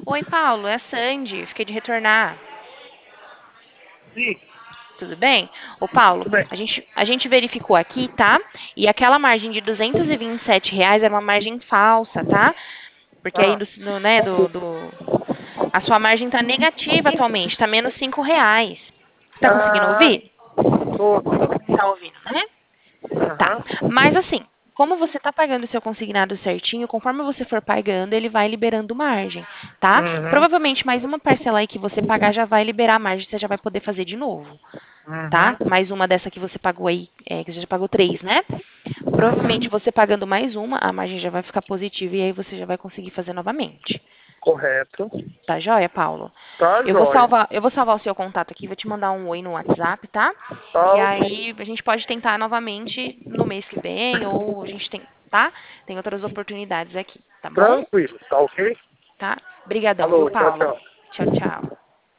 Oi, Paulo, é a Sandy. Fiquei de retornar. Sim, Tudo bem? Ô, Paulo, tudo bem. a gente verificou aqui, tá? E aquela margem de R$ 227 era uma margem falsa, tá? Porque aí, Ah, né, a sua margem tá negativa atualmente, tá menos R$ 5. Você tá conseguindo ah, ouvir? tô. Tá ouvindo, né? Tá. Aham. Mas assim, como você está pagando o seu consignado certinho, conforme você for pagando, ele vai liberando margem, tá? Uhum. Provavelmente mais uma parcela aí que você pagar já vai liberar a margem, você já vai poder fazer de novo, tá? Uhum. Mais uma dessa que você pagou aí, que você já pagou três, né? Provavelmente você pagando mais uma, a margem já vai ficar positiva e aí você já vai conseguir fazer novamente. Correto. Tá joia, Paulo? Tá Eu vou jóia. salvar, eu vou salvar o seu contato aqui, vou te mandar um oi no WhatsApp, tá? E Tá ok. aí a gente pode tentar novamente no mês que vem, ou a gente tem, tá? Tem outras oportunidades aqui, tá bom? Tranquilo, tá ok? Tá? Obrigadão, viu, Alô, tchau, Paulo? tchau. Tchau, tchau.